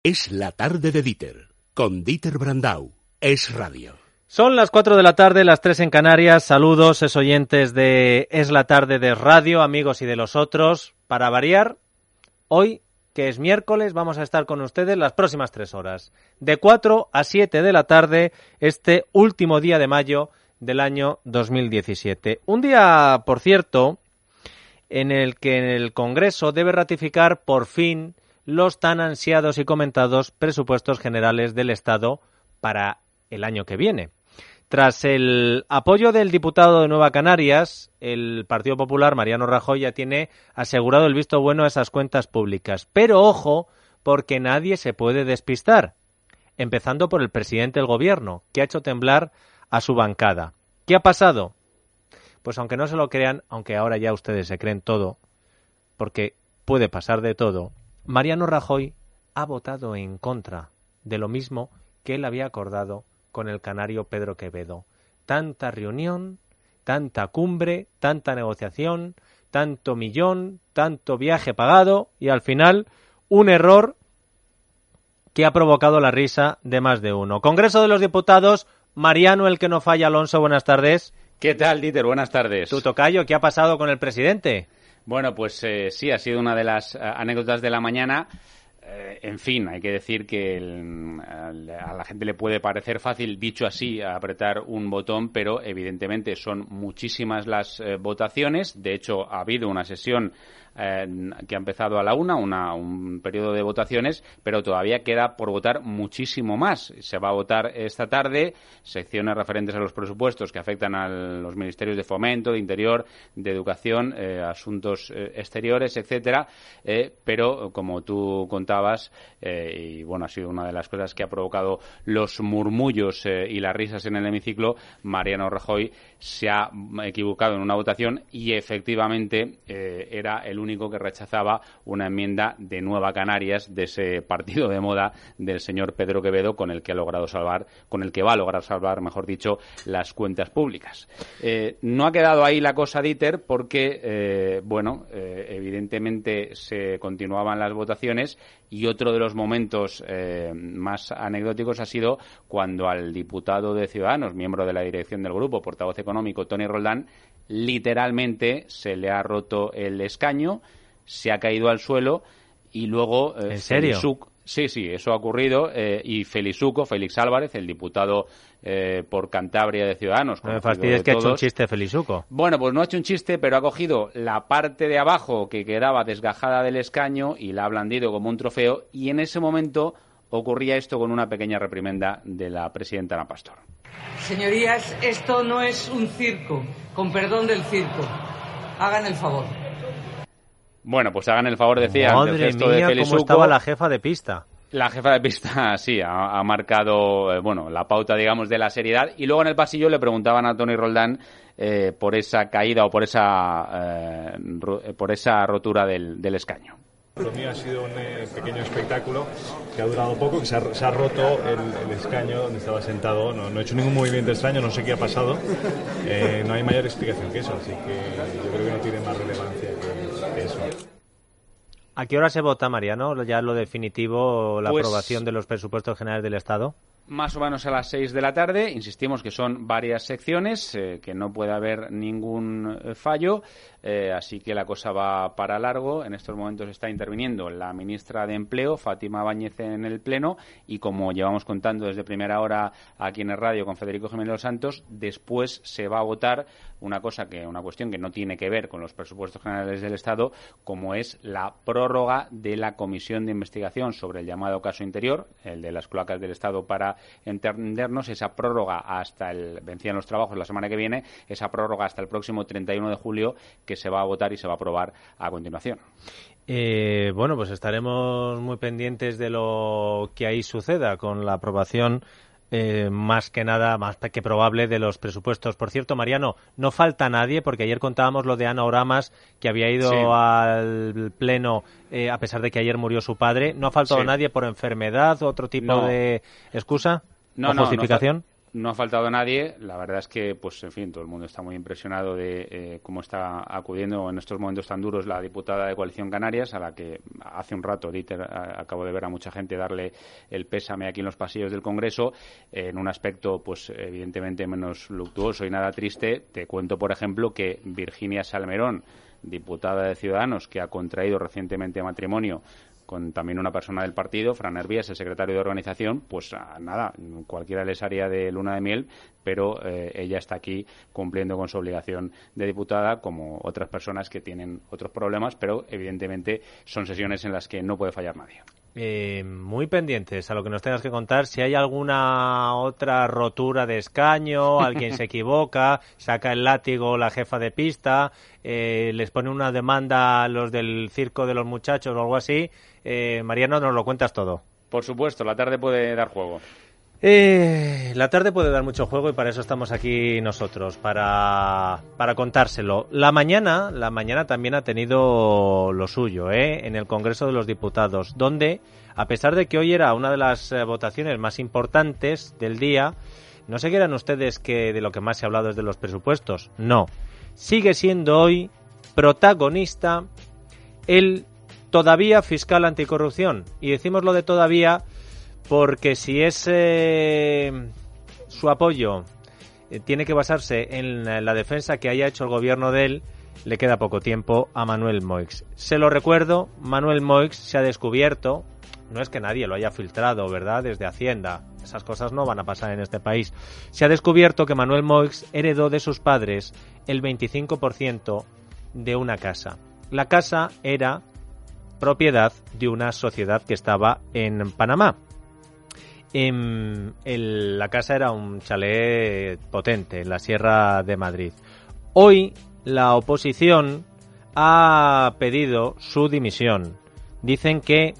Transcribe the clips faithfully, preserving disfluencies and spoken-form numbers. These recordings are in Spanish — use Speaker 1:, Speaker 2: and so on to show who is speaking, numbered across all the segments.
Speaker 1: Es la tarde de Dieter, con Dieter Brandau. Es radio.
Speaker 2: Son las cuatro de la tarde, las tres en Canarias. Saludos, es oyentes de Es la tarde de radio, amigos y de los otros. Para variar, hoy, que es miércoles, vamos a estar con ustedes las próximas tres horas. De cuatro a siete de la tarde, este último día de mayo del año dos mil diecisiete. Un día, por cierto, en el que el Congreso debe ratificar por fin los tan ansiados y comentados presupuestos generales del Estado para el año que viene. Tras el apoyo del diputado de Nueva Canarias, el Partido Popular, Mariano Rajoy, ya tiene asegurado el visto bueno a esas cuentas públicas. Pero ojo, porque nadie se puede despistar, empezando por el presidente del Gobierno, que ha hecho temblar a su bancada. ¿Qué ha pasado? Pues aunque no se lo crean, aunque ahora ya ustedes se creen todo, porque puede pasar de todo, Mariano Rajoy ha votado en contra de lo mismo que él había acordado con el canario Pedro Quevedo. Tanta reunión, tanta cumbre, tanta negociación, tanto millón, tanto viaje pagado y al final un error que ha provocado la risa de más de uno. Congreso de los Diputados, Mariano el que no falla, Alonso, buenas tardes.
Speaker 3: ¿Qué tal, Dieter? Buenas tardes.
Speaker 2: Tu tocayo, ¿qué ha pasado con el presidente?
Speaker 3: Bueno, pues eh, sí, ha sido una de las uh, anécdotas de la mañana. Eh, en fin, hay que decir que el, a la gente le puede parecer fácil, dicho así, apretar un botón, pero evidentemente son muchísimas las eh, votaciones. De hecho, ha habido una sesión eh, que ha empezado a la una, una, un periodo de votaciones, pero todavía queda por votar muchísimo más. Se va a votar esta tarde secciones referentes a los presupuestos que afectan a los ministerios de Fomento, de Interior, de Educación, eh, Asuntos eh, Exteriores, etcétera. Eh, pero, como tú contabas, eh, y bueno, ha sido una de las cosas que ha provocado los murmullos eh, y las risas en el hemiciclo, Mariano Rajoy se ha equivocado en una votación y efectivamente eh, era el único que rechazaba una enmienda de Nueva Canarias, de ese partido de moda del señor Pedro Quevedo, con el que ha logrado salvar, con el que va a lograr salvar, mejor dicho, las cuentas públicas. Eh, no ha quedado ahí la cosa, Dieter, porque, eh, bueno, eh, evidentemente se continuaban las votaciones y otro de los momentos eh, más anecdóticos ha sido cuando al diputado de Ciudadanos, miembro de la dirección del grupo, portavoz económico, Toni Roldán, literalmente se le ha roto el escaño, se ha caído al suelo y luego... Eh,
Speaker 2: ¿En serio?
Speaker 3: Felixuc, sí, sí, eso ha ocurrido eh, y Felixuco, Félix Álvarez, el diputado eh, por Cantabria de Ciudadanos...
Speaker 2: No me fastidies que ha hecho un chiste Felixuco.
Speaker 3: Bueno, pues no ha hecho un chiste, pero ha cogido la parte de abajo que quedaba desgajada del escaño y la ha blandido como un trofeo y en ese momento ocurría esto con una pequeña reprimenda de la presidenta Ana Pastor.
Speaker 4: Señorías, esto no es un circo, con perdón del circo. Hagan el favor.
Speaker 3: Bueno, pues hagan el favor, decía.
Speaker 2: Madre
Speaker 3: ante el
Speaker 2: mía,
Speaker 3: de
Speaker 2: cómo estaba la jefa de pista.
Speaker 3: La jefa de pista, sí, ha, ha marcado, eh, bueno, la pauta, digamos, de la seriedad. Y luego en el pasillo le preguntaban a Toni Roldán eh, por esa caída o por esa, eh, ro, por esa rotura del, del escaño.
Speaker 5: Lo mío ha sido un eh, pequeño espectáculo que ha durado poco, que se ha, se ha roto el, el escaño donde estaba sentado. No, no he hecho ningún movimiento extraño, no sé qué ha pasado. Eh, no hay mayor explicación que eso, así que yo creo que no tiene más relevancia que, que eso.
Speaker 2: ¿A qué hora se vota, Mariano? Ya lo definitivo, la
Speaker 3: pues,
Speaker 2: aprobación de los presupuestos generales del Estado.
Speaker 3: Más o menos a las seis de la tarde. Insistimos que son varias secciones, eh, que no puede haber ningún eh, fallo. Eh, así que la cosa va para largo. En estos momentos está interviniendo la ministra de Empleo, Fátima Báñez, en el Pleno, y como llevamos contando desde primera hora aquí en el radio con Federico Jiménez Los Santos, después se va a votar una cosa que, una cuestión que no tiene que ver con los presupuestos generales del Estado, como es la prórroga de la comisión de investigación sobre el llamado caso Interior, el de las cloacas del Estado, para entendernos, esa prórroga hasta el, vencían los trabajos la semana que viene, esa prórroga hasta el próximo treinta y uno de julio, que se va a votar y se va a aprobar a continuación.
Speaker 2: Eh, bueno, pues estaremos muy pendientes de lo que ahí suceda con la aprobación, eh, más que nada, más que probable, de los presupuestos. Por cierto, Mariano, no falta nadie, porque ayer contábamos lo de Ana Oramas, que había ido sí. al Pleno eh, a pesar de que ayer murió su padre. ¿No ha faltado sí. nadie por enfermedad o otro tipo no. de excusa
Speaker 3: no,
Speaker 2: o
Speaker 3: no,
Speaker 2: justificación?
Speaker 3: No no ha faltado nadie. La verdad es que, pues, en fin, todo el mundo está muy impresionado de eh, cómo está acudiendo en estos momentos tan duros la diputada de Coalición Canarias, a la que hace un rato, Dieter, acabo de ver a mucha gente darle el pésame aquí en los pasillos del Congreso, eh, en un aspecto, pues, evidentemente menos luctuoso y nada triste. Te cuento, por ejemplo, que Virginia Salmerón, diputada de Ciudadanos, que ha contraído recientemente matrimonio con también una persona del partido, Fran Hervías, el secretario de organización, pues nada, cualquiera les haría de luna de miel, pero eh, ella está aquí cumpliendo con su obligación de diputada, como otras personas que tienen otros problemas, pero evidentemente son sesiones en las que no puede fallar nadie.
Speaker 2: Eh, muy pendientes a lo que nos tengas que contar. Si hay alguna otra rotura de escaño, alguien se equivoca, saca el látigo la jefa de pista, eh, les pone una demanda a los del circo de los muchachos o algo así, eh, Mariano, nos lo cuentas todo.
Speaker 3: Por supuesto, la tarde puede dar juego.
Speaker 2: Eh, la tarde puede dar mucho juego y para eso estamos aquí nosotros, para, para contárselo. La mañana, la mañana también ha tenido lo suyo, ¿eh? En el Congreso de los Diputados, donde, a pesar de que hoy era una de las eh, votaciones más importantes del día, no se crean ustedes que de lo que más se ha hablado es de los presupuestos. No. Sigue siendo hoy protagonista el todavía fiscal anticorrupción. Y decimos lo de todavía porque si es eh, su apoyo eh, tiene que basarse en la, la defensa que haya hecho el gobierno de él, le queda poco tiempo a Manuel Moix. Se lo recuerdo, Manuel Moix se ha descubierto, no es que nadie lo haya filtrado, ¿verdad?, desde Hacienda, esas cosas no van a pasar en este país. Se ha descubierto que Manuel Moix heredó de sus padres el veinticinco por ciento de una casa. La casa era propiedad de una sociedad que estaba en Panamá. En el, la casa era un chalet potente en la Sierra de Madrid. Hoy la oposición ha pedido su dimisión. Dicen que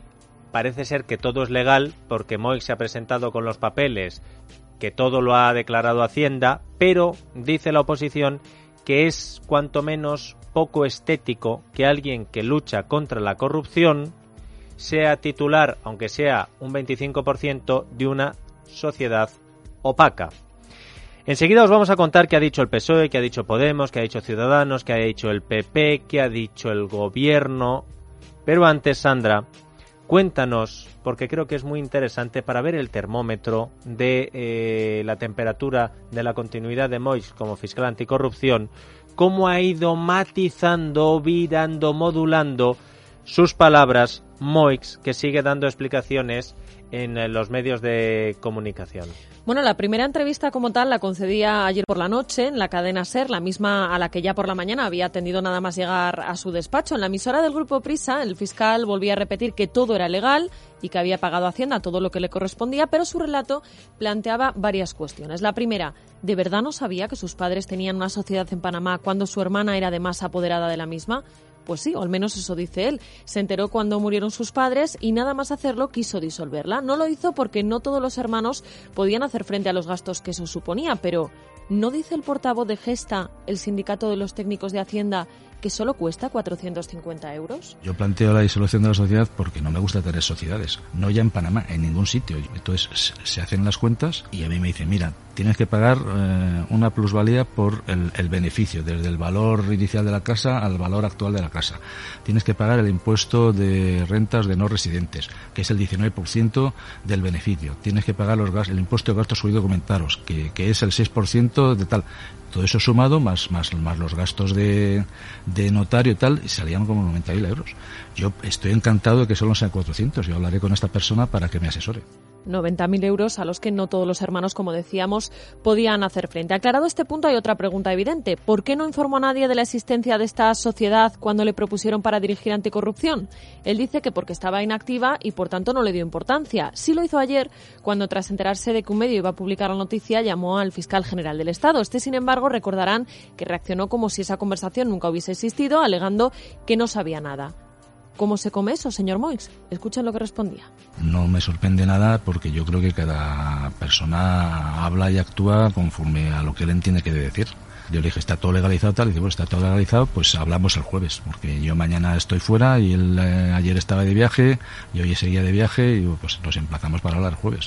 Speaker 2: parece ser que todo es legal porque Moix se ha presentado con los papeles, que todo lo ha declarado Hacienda, pero dice la oposición que es cuanto menos poco estético que alguien que lucha contra la corrupción sea titular, aunque sea un veinticinco por ciento, de una sociedad opaca. Enseguida os vamos a contar qué ha dicho el P S O E, qué ha dicho Podemos, qué ha dicho Ciudadanos, qué ha dicho el P P, qué ha dicho el Gobierno. Pero antes, Sandra, cuéntanos, porque creo que es muy interesante para ver el termómetro de eh, la temperatura de la continuidad de Moix como fiscal anticorrupción, cómo ha ido matizando, virando, modulando sus palabras Moix, que sigue dando explicaciones en los medios de comunicación.
Speaker 6: Bueno, la primera entrevista como tal la concedía ayer por la noche en la cadena SER, la misma a la que ya por la mañana había atendido nada más llegar a su despacho. En la emisora del Grupo Prisa, el fiscal volvía a repetir que todo era legal y que había pagado a Hacienda todo lo que le correspondía, pero su relato planteaba varias cuestiones. La primera, ¿de verdad no sabía que sus padres tenían una sociedad en Panamá cuando su hermana era además apoderada de la misma? Pues sí, o al menos eso dice él. Se enteró cuando murieron sus padres y nada más hacerlo quiso disolverla. No lo hizo porque no todos los hermanos podían hacer frente a los gastos que eso suponía, pero ¿no dice el portavoz de Gesta, el sindicato de los técnicos de Hacienda, que solo cuesta cuatrocientos cincuenta euros?
Speaker 7: Yo planteo la disolución de la sociedad porque no me gusta tener sociedades, no ya en Panamá, en ningún sitio. Entonces se hacen las cuentas y a mí me dicen, mira, tienes que pagar eh, una plusvalía por el, el beneficio, desde el valor inicial de la casa al valor actual de la casa. Tienes que pagar el impuesto de rentas de no residentes, que es el diecinueve por ciento del beneficio. Tienes que pagar los gastos, el impuesto de gastos documentados, que, que es el seis por ciento de tal. Todo eso sumado, más más más los gastos de, de notario y tal, salían como noventa mil euros. Yo estoy encantado de que solo sean cuatrocientos. Yo hablaré con esta persona para que me asesore.
Speaker 6: noventa mil euros a los que no todos los hermanos, como decíamos, podían hacer frente. Aclarado este punto, hay otra pregunta evidente. ¿Por qué no informó a nadie de la existencia de esta sociedad cuando le propusieron para dirigir anticorrupción? Él dice que porque estaba inactiva y por tanto no le dio importancia. Sí lo hizo ayer cuando, tras enterarse de que un medio iba a publicar la noticia, llamó al fiscal general del Estado. Este, sin embargo, recordarán que reaccionó como si esa conversación nunca hubiese existido, alegando que no sabía nada. ¿Cómo se come eso, señor Moix? Escuchen lo que respondía.
Speaker 7: No me sorprende nada porque yo creo que cada persona habla y actúa conforme a lo que él entiende que debe decir. Yo le dije, está todo legalizado, tal, y dice, bueno, está todo legalizado, pues hablamos el jueves, porque yo mañana estoy fuera y él eh, ayer estaba de viaje y hoy seguía de viaje y pues nos emplazamos para hablar el jueves.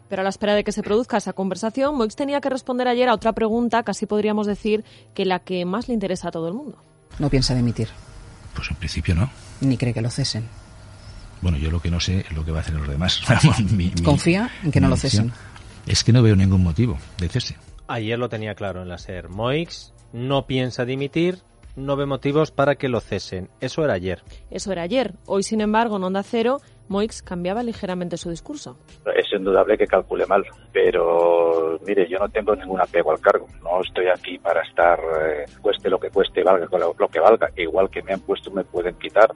Speaker 6: Pero a la espera de que se produzca esa conversación, Moix tenía que responder ayer a otra pregunta, casi podríamos decir que la que más le interesa a todo el mundo.
Speaker 8: ¿No piensa dimitir?
Speaker 7: Pues en principio no.
Speaker 8: ¿Ni cree que lo cesen?
Speaker 7: Bueno, yo lo que no sé es lo que va a hacer los demás. mi, mi,
Speaker 8: ¿Confía en que no lo cesen?
Speaker 7: Es que no veo ningún motivo de cese.
Speaker 2: Ayer lo tenía claro en la SER. Moix no piensa dimitir, no ve motivos para que lo cesen. Eso era ayer.
Speaker 6: Eso era ayer. Hoy, sin embargo, en Onda Cero, Moix cambiaba ligeramente su discurso.
Speaker 9: Es indudable que calcule mal, pero mire, yo no tengo ningún apego al cargo. No estoy aquí para estar, eh, cueste lo que cueste, valga lo, lo que valga. Igual que me han puesto, me pueden quitar.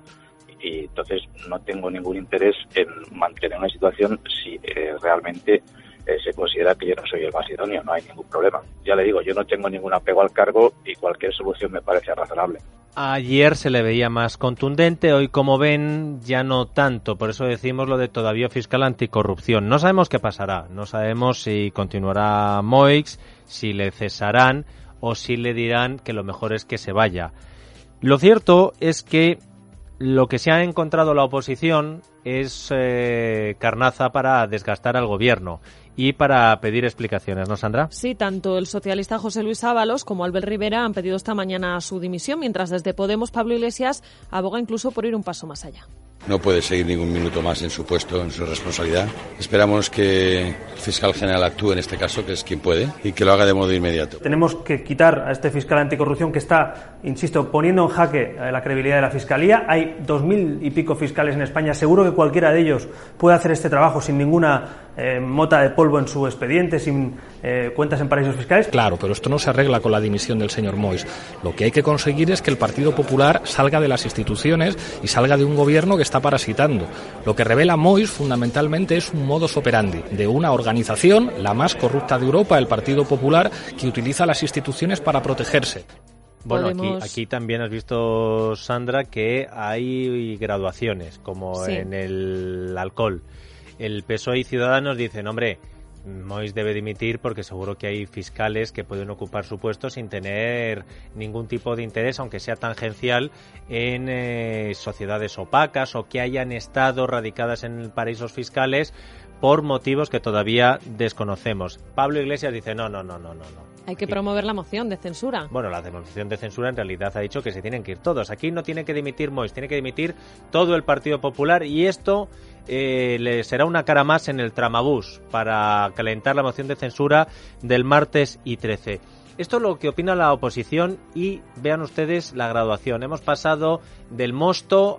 Speaker 9: Y entonces no tengo ningún interés en mantener una situación si eh, realmente eh, se considera que yo no soy el más idóneo. No hay ningún problema. Ya le digo, yo no tengo ningún apego al cargo y cualquier solución me parece razonable.
Speaker 2: Ayer se le veía más contundente, hoy, como ven, ya no tanto. Por eso decimos lo de todavía fiscal anticorrupción. No sabemos qué pasará, no sabemos si continuará Moix, si le cesarán o si le dirán que lo mejor es que se vaya. Lo cierto es que lo que se ha encontrado la oposición es eh, carnaza para desgastar al gobierno y para pedir explicaciones, ¿no, Sandra?
Speaker 6: Sí, tanto el socialista José Luis Ábalos como Albert Rivera han pedido esta mañana su dimisión, mientras desde Podemos Pablo Iglesias aboga incluso por ir un paso más allá.
Speaker 10: No puede seguir ningún minuto más en su puesto, en su responsabilidad. Esperamos que el fiscal general actúe en este caso, que es quien puede, y que lo haga de modo inmediato.
Speaker 11: Tenemos que quitar a este fiscal anticorrupción que está, insisto, poniendo en jaque la credibilidad de la Fiscalía. Hay dos mil y pico fiscales en España. Seguro que cualquiera de ellos puede hacer este trabajo sin ninguna eh, mota de polvo en su expediente, sin eh, cuentas en paraísos fiscales.
Speaker 12: Claro, pero esto no se arregla con la dimisión del señor Moix. Lo que hay que conseguir es que el Partido Popular salga de las instituciones y salga de un gobierno que está parasitando. Lo que revela Moix fundamentalmente es un modus operandi de una organización, la más corrupta de Europa, el Partido Popular, que utiliza las instituciones para protegerse.
Speaker 2: Bueno,
Speaker 6: Podemos...
Speaker 2: aquí, aquí también has visto, Sandra, que hay graduaciones, como
Speaker 6: sí.
Speaker 2: en el alcohol. El P S O E y Ciudadanos dicen, hombre, Moix debe dimitir porque seguro que hay fiscales que pueden ocupar su puesto sin tener ningún tipo de interés, aunque sea tangencial, en eh, sociedades opacas o que hayan estado radicadas en paraísos fiscales por motivos que todavía desconocemos. Pablo Iglesias dice, no, no, no, no, no, no.
Speaker 6: Hay que promover la moción de censura.
Speaker 2: Bueno, la moción de censura en realidad ha dicho que se tienen que ir todos. Aquí no tiene que dimitir Moix, tiene que dimitir todo el Partido Popular y esto eh, le será una cara más en el tramabús para calentar la moción de censura del martes y trece. Esto es lo que opina la oposición y vean ustedes la graduación. Hemos pasado del mosto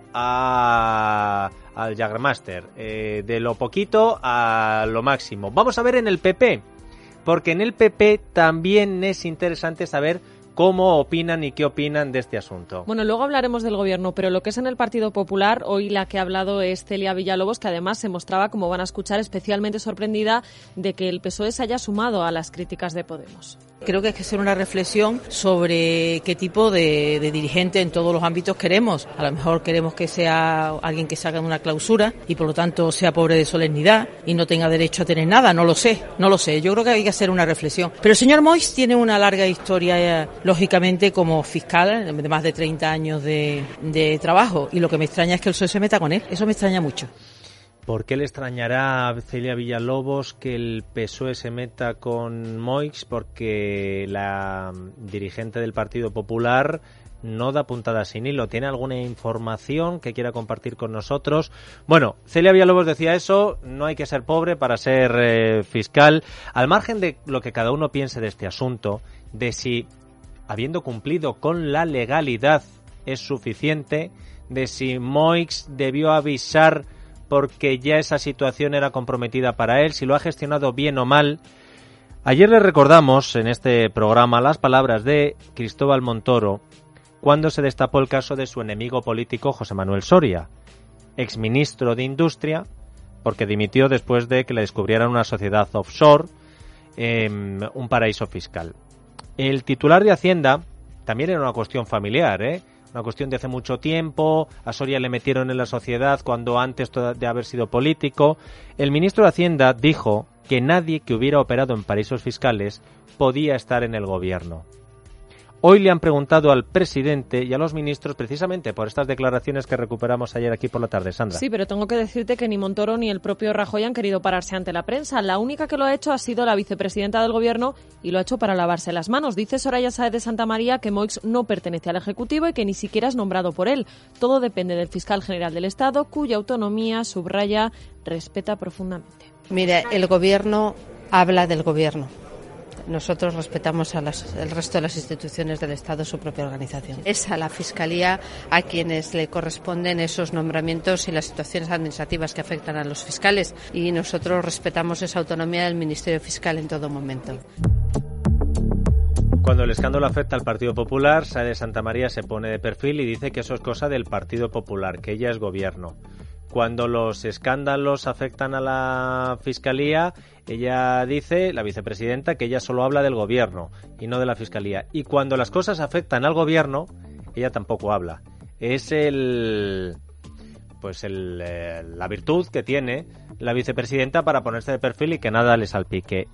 Speaker 2: a... al Jaggermaster, eh, de lo poquito a lo máximo. Vamos a ver en el P P, porque en el P P también es interesante saber cómo opinan y qué opinan de este asunto.
Speaker 6: Bueno, luego hablaremos del gobierno, pero lo que es en el Partido Popular, hoy la que ha hablado es Celia Villalobos, que además se mostraba, como van a escuchar, especialmente sorprendida de que el P S O E se haya sumado a las críticas de Podemos.
Speaker 13: Creo que hay que hacer una reflexión sobre qué tipo de, de dirigente en todos los ámbitos queremos. A lo mejor queremos que sea alguien que salga de una clausura y por lo tanto sea pobre de solemnidad y no tenga derecho a tener nada. No lo sé, no lo sé. Yo creo que hay que hacer una reflexión. Pero el señor Moix tiene una larga historia, eh, lógicamente, como fiscal, de más de treinta años de, de trabajo. Y lo que me extraña es que el P S O E se meta con él. Eso me extraña mucho.
Speaker 2: ¿Por qué le extrañará a Celia Villalobos que el P S O E se meta con Moix? Porque la dirigente del Partido Popular no da puntada sin hilo. ¿Tiene alguna información que quiera compartir con nosotros? Bueno, Celia Villalobos decía eso, no hay que ser pobre para ser eh, fiscal. Al margen de lo que cada uno piense de este asunto, de si, habiendo cumplido con la legalidad, es suficiente, de si Moix debió avisar porque ya esa situación era comprometida para él, si lo ha gestionado bien o mal. Ayer le recordamos en este programa las palabras de Cristóbal Montoro cuando se destapó el caso de su enemigo político José Manuel Soria, exministro de Industria, porque dimitió después de que le descubrieran una sociedad offshore, eh, un paraíso fiscal. El titular de Hacienda también era una cuestión familiar, ¿eh? Una cuestión de hace mucho tiempo. A Soria le metieron en la sociedad cuando antes de haber sido político. El ministro de Hacienda dijo que nadie que hubiera operado en paraísos fiscales podía estar en el gobierno. Hoy le han preguntado al presidente y a los ministros precisamente por estas declaraciones que recuperamos ayer aquí por la tarde, Sandra.
Speaker 6: Sí, pero tengo que decirte que ni Montoro ni el propio Rajoy han querido pararse ante la prensa. La única que lo ha hecho ha sido la vicepresidenta del Gobierno y lo ha hecho para lavarse las manos. Dice Soraya Sáez de Santamaría que Moix no pertenece al Ejecutivo y que ni siquiera es nombrado por él. Todo depende del fiscal general del Estado, cuya autonomía, subraya, respeta profundamente.
Speaker 14: Mire, el Gobierno habla del Gobierno. Nosotros respetamos al resto de las instituciones del Estado su propia organización. Es a la Fiscalía a quienes le corresponden esos nombramientos y las situaciones administrativas que afectan a los fiscales y nosotros respetamos esa autonomía del Ministerio Fiscal en todo momento.
Speaker 2: Cuando el escándalo afecta al Partido Popular, Sáez de Santamaría se pone de perfil y dice que eso es cosa del Partido Popular, que ella es gobierno. Cuando los escándalos afectan a la Fiscalía, ella dice, la vicepresidenta, que ella solo habla del Gobierno y no de la Fiscalía. Y cuando las cosas afectan al Gobierno, ella tampoco habla. Es el, pues el, eh, la virtud que tiene la vicepresidenta para ponerse de perfil y que nada le salpique.